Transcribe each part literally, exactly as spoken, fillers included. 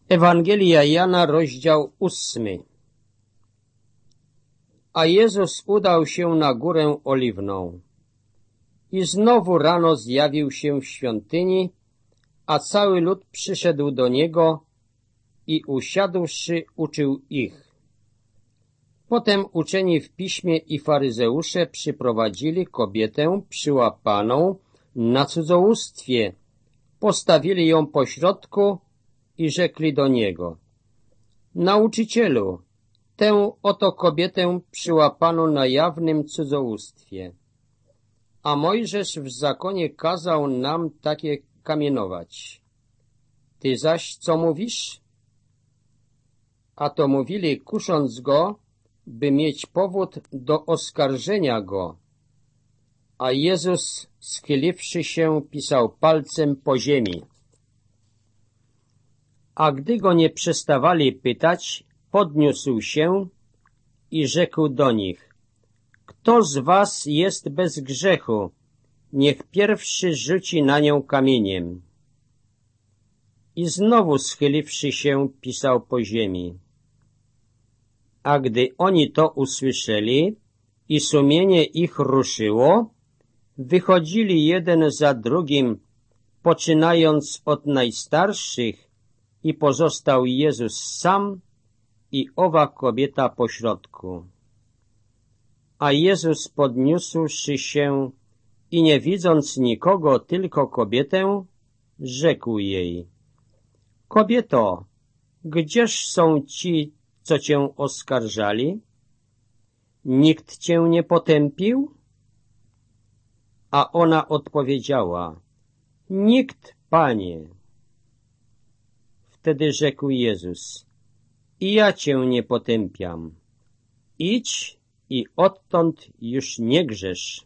Ewangelia Jana, rozdział ósmy. A Jezus udał się na górę Oliwną. I znowu rano zjawił się w świątyni, a cały lud przyszedł do Niego i usiadłszy uczył ich. Potem uczeni w piśmie i faryzeusze przyprowadzili kobietę przyłapaną na cudzołóstwie, postawili ją pośrodku i rzekli do Niego: Nauczycielu, tę oto kobietę przyłapano na jawnym cudzołóstwie, a Mojżesz w zakonie kazał nam takie kamienować. Ty zaś co mówisz? A to mówili, kusząc go, by mieć powód do oskarżenia go. A Jezus, schyliwszy się, pisał palcem po ziemi. A gdy go nie przestawali pytać, podniósł się i rzekł do nich: Kto z was jest bez grzechu, niech pierwszy rzuci na nią kamieniem. I znowu schyliwszy się, pisał po ziemi. A gdy oni to usłyszeli i sumienie ich ruszyło, wychodzili jeden za drugim, poczynając od najstarszych, i pozostał Jezus sam i owa kobieta pośrodku. A Jezus, podniósłszy się i nie widząc nikogo, tylko kobietę, rzekł jej: Kobieto, gdzież są ci, co cię oskarżali? Nikt cię nie potępił? A ona odpowiedziała: Nikt, Panie. Wtedy rzekł Jezus: I ja cię nie potępiam. Idź i odtąd już nie grzesz.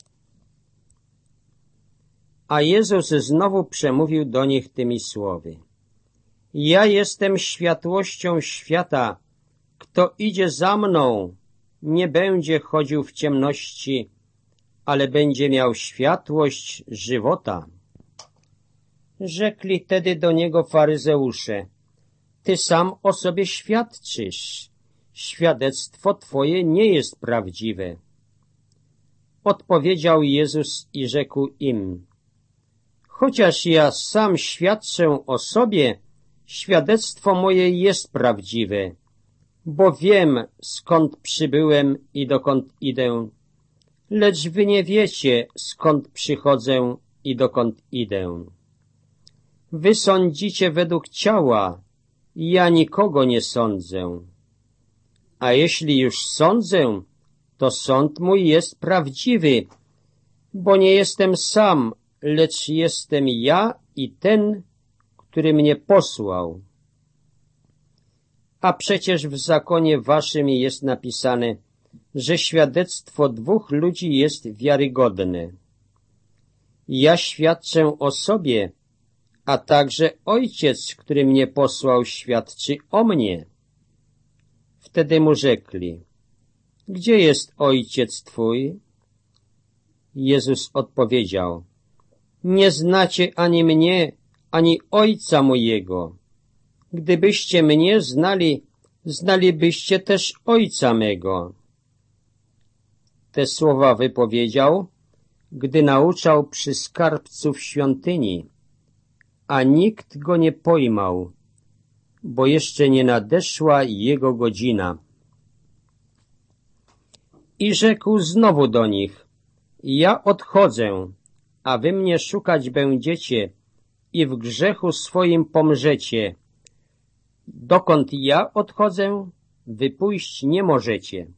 A Jezus znowu przemówił do nich tymi słowy: Ja jestem światłością świata. Kto idzie za mną, nie będzie chodził w ciemności, ale będzie miał światłość żywota. Rzekli tedy do Niego faryzeusze: Ty sam o sobie świadczysz. Świadectwo Twoje nie jest prawdziwe. Odpowiedział Jezus i rzekł im: Chociaż ja sam świadczę o sobie, świadectwo moje jest prawdziwe, bo wiem, skąd przybyłem i dokąd idę, lecz wy nie wiecie, skąd przychodzę i dokąd idę. Wy sądzicie według ciała, ja nikogo nie sądzę. A jeśli już sądzę, to sąd mój jest prawdziwy, bo nie jestem sam, lecz jestem ja i ten, który mnie posłał. A przecież w zakonie waszym jest napisane, że świadectwo dwóch ludzi jest wiarygodne. Ja świadczę o sobie, a także Ojciec, który mnie posłał, świadczy o mnie. Wtedy mu rzekli: Gdzie jest Ojciec Twój? Jezus odpowiedział: Nie znacie ani mnie, ani Ojca mojego. Gdybyście mnie znali, znalibyście też Ojca mego. Te słowa wypowiedział, gdy nauczał przy skarbcu w świątyni, a nikt go nie pojmał, bo jeszcze nie nadeszła jego godzina. I rzekł znowu do nich: Ja odchodzę, a wy mnie szukać będziecie i w grzechu swoim pomrzecie. Dokąd ja odchodzę, wy pójść nie możecie.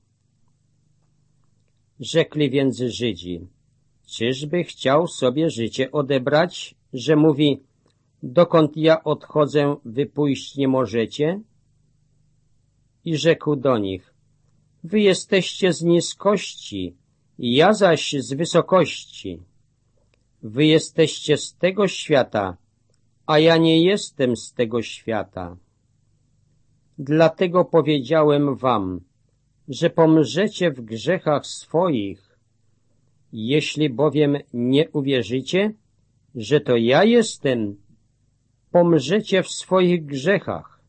Rzekli więc Żydzi: Czyżby chciał sobie życie odebrać, że mówi: Dokąd ja odchodzę, wy pójść nie możecie? I rzekł do nich: Wy jesteście z niskości, ja zaś z wysokości. Wy jesteście z tego świata, a ja nie jestem z tego świata. Dlatego powiedziałem wam, że pomrzecie w grzechach swoich. Jeśli bowiem nie uwierzycie, że to ja jestem, pomrzecie w swoich grzechach.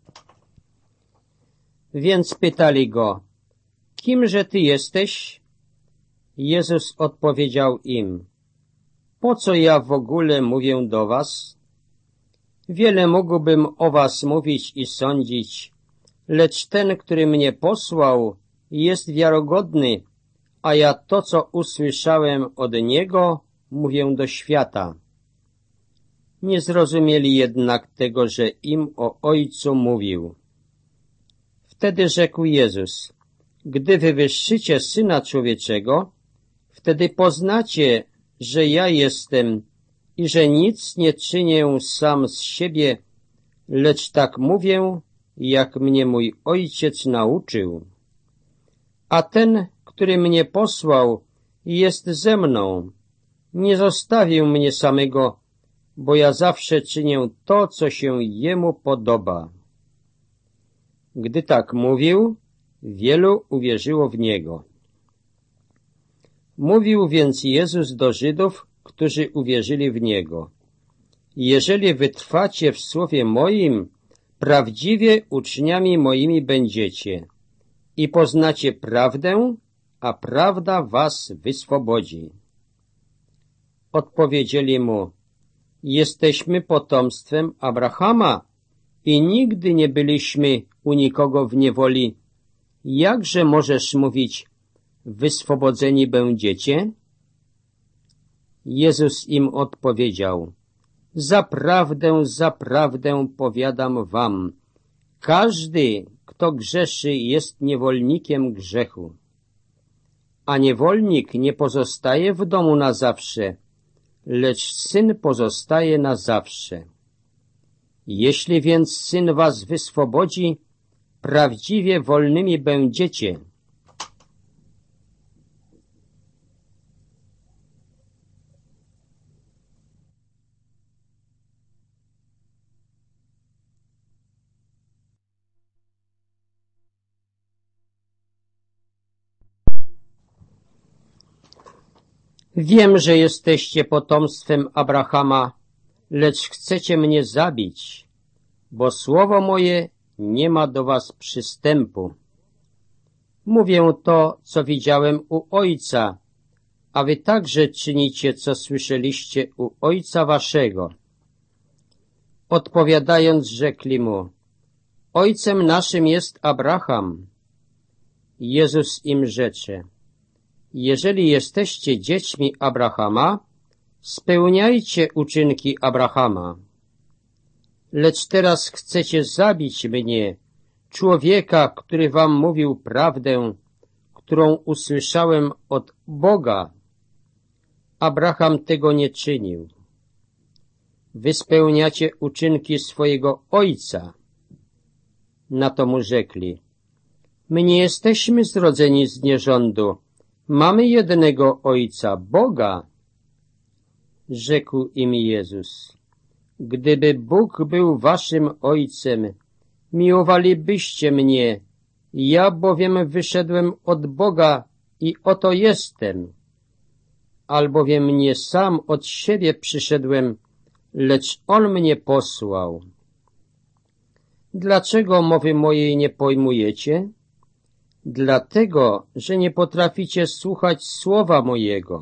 Więc pytali go: Kimże ty jesteś? Jezus odpowiedział im: Po co ja w ogóle mówię do was? Wiele mógłbym o was mówić i sądzić, lecz ten, który mnie posłał, jest wiarygodny, a ja to, co usłyszałem od niego, mówię do świata. Nie zrozumieli jednak tego, że im o Ojcu mówił. Wtedy rzekł Jezus: Gdy wywyższycie Syna Człowieczego, wtedy poznacie, że ja jestem i że nic nie czynię sam z siebie, lecz tak mówię, jak mnie mój Ojciec nauczył. A ten, który mnie posłał, jest ze mną. Nie zostawił mnie samego, bo ja zawsze czynię to, co się Jemu podoba. Gdy tak mówił, wielu uwierzyło w Niego. Mówił więc Jezus do Żydów, którzy uwierzyli w Niego: Jeżeli wytrwacie w słowie moim, prawdziwie uczniami moimi będziecie i poznacie prawdę, a prawda was wyswobodzi. Odpowiedzieli mu: Jesteśmy potomstwem Abrahama i nigdy nie byliśmy u nikogo w niewoli. Jakże możesz mówić: wyswobodzeni będziecie? Jezus im odpowiedział: Zaprawdę, zaprawdę powiadam wam, każdy, kto grzeszy, jest niewolnikiem grzechu. A niewolnik nie pozostaje w domu na zawsze, lecz syn pozostaje na zawsze. Jeśli więc syn was wyswobodzi, prawdziwie wolnymi będziecie. Wiem, że jesteście potomstwem Abrahama, lecz chcecie mnie zabić, bo słowo moje nie ma do was przystępu. Mówię to, co widziałem u Ojca, a wy także czynicie, co słyszeliście u Ojca waszego. Odpowiadając, rzekli mu: Ojcem naszym jest Abraham. Jezus im rzecze: Jeżeli jesteście dziećmi Abrahama, spełniajcie uczynki Abrahama. Lecz teraz chcecie zabić mnie, człowieka, który wam mówił prawdę, którą usłyszałem od Boga. Abraham tego nie czynił. Wy spełniacie uczynki swojego ojca. Na to mu rzekli: My nie jesteśmy zrodzeni z nierządu, mamy jednego Ojca, Boga. Rzekł im Jezus: Gdyby Bóg był waszym Ojcem, miłowalibyście mnie, ja bowiem wyszedłem od Boga i oto jestem. Albowiem nie sam od siebie przyszedłem, lecz On mnie posłał. Dlaczego mowy mojej nie pojmujecie? Dlatego, że nie potraficie słuchać słowa mojego.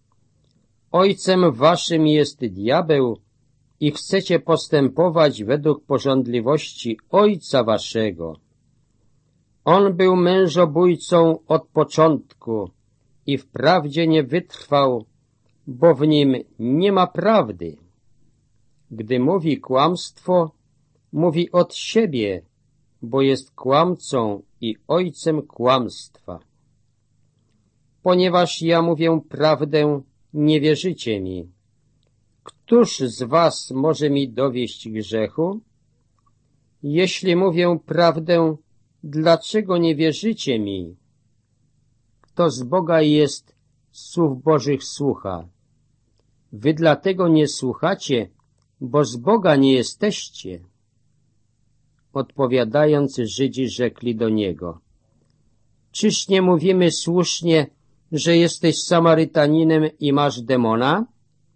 Ojcem waszym jest diabeł i chcecie postępować według pożądliwości ojca waszego. On był mężobójcą od początku i wprawdzie nie wytrwał, bo w nim nie ma prawdy. Gdy mówi kłamstwo, mówi od siebie, bo jest kłamcą i ojcem kłamstwa. Ponieważ ja mówię prawdę, nie wierzycie mi. Któż z was może mi dowieść grzechu? Jeśli mówię prawdę, dlaczego nie wierzycie mi? Kto z Boga jest, słów Bożych słucha. Wy dlatego nie słuchacie, bo z Boga nie jesteście. Odpowiadając, Żydzi rzekli do Niego: Czyż nie mówimy słusznie, że jesteś Samarytaninem i masz demona?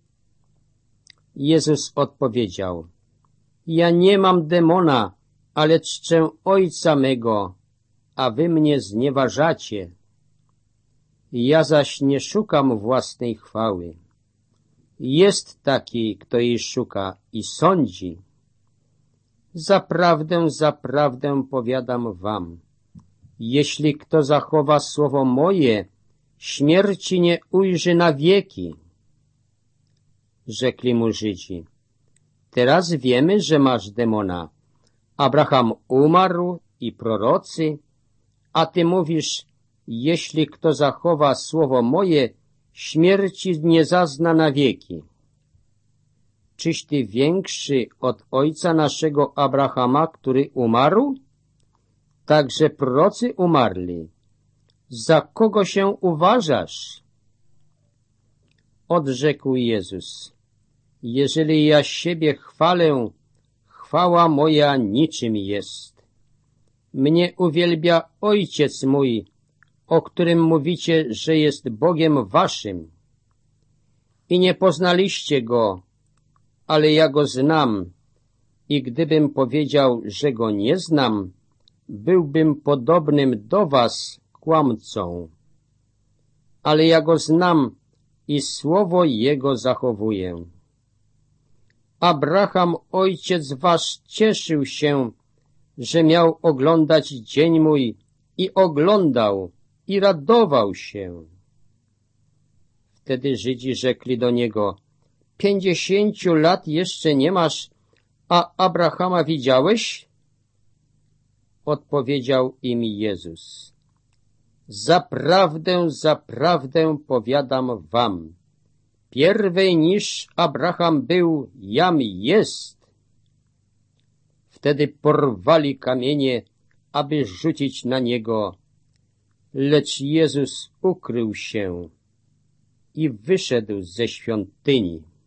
Jezus odpowiedział: Ja nie mam demona, ale czczę Ojca mego, a wy mnie znieważacie. Ja zaś nie szukam własnej chwały. Jest taki, kto jej szuka i sądzi. Zaprawdę, zaprawdę powiadam wam, jeśli kto zachowa słowo moje, śmierci nie ujrzy na wieki. Rzekli mu Żydzi, teraz wiemy, że masz demona. Abraham umarł i prorocy, a ty mówisz, jeśli kto zachowa słowo moje, śmierci nie zazna na wieki. Czyś ty większy od ojca naszego Abrahama, który umarł? Także prorocy umarli. Za kogo się uważasz? Odrzekł Jezus, jeżeli ja siebie chwalę, chwała moja niczym jest. Mnie uwielbia Ojciec mój, o którym mówicie, że jest Bogiem waszym. I nie poznaliście Go, ale ja Go znam. I gdybym powiedział, że Go nie znam, byłbym podobnym do was kłamcą. Ale ja Go znam i słowo Jego zachowuję. Abraham, ojciec wasz, cieszył się, że miał oglądać dzień mój i oglądał i radował się. Wtedy Żydzi rzekli do niego, pięćdziesięciu lat jeszcze nie masz, a Abrahama widziałeś? Odpowiedział im Jezus, zaprawdę, zaprawdę powiadam wam, pierwej niż Abraham był, jam jest. Wtedy porwali kamienie, aby rzucić na niego, lecz Jezus ukrył się i wyszedł ze świątyni.